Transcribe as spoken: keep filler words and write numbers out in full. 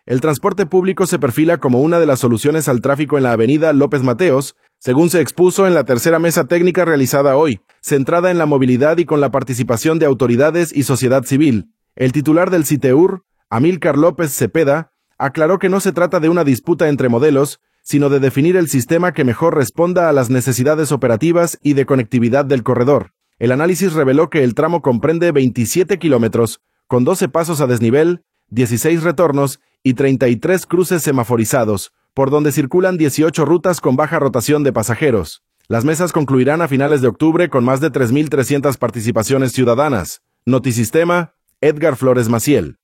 El transporte público se perfila como una de las soluciones al tráfico en la avenida López Mateos, según se expuso en la tercera mesa técnica realizada hoy, centrada en la movilidad y con la participación de autoridades y sociedad civil. El titular del CITEUR, Amílcar López Cepeda, aclaró que no se trata de una disputa entre modelos, sino de definir el sistema que mejor responda a las necesidades operativas y de conectividad del corredor. El análisis reveló que el tramo comprende veintisiete kilómetros, con doce pasos a desnivel, dieciséis retornos y treinta y tres cruces semaforizados, por donde circulan dieciocho rutas con baja rotación de pasajeros. Las mesas concluirán a finales de octubre con más de tres mil trescientas participaciones ciudadanas. Notisistema, Edgar Flores Maciel.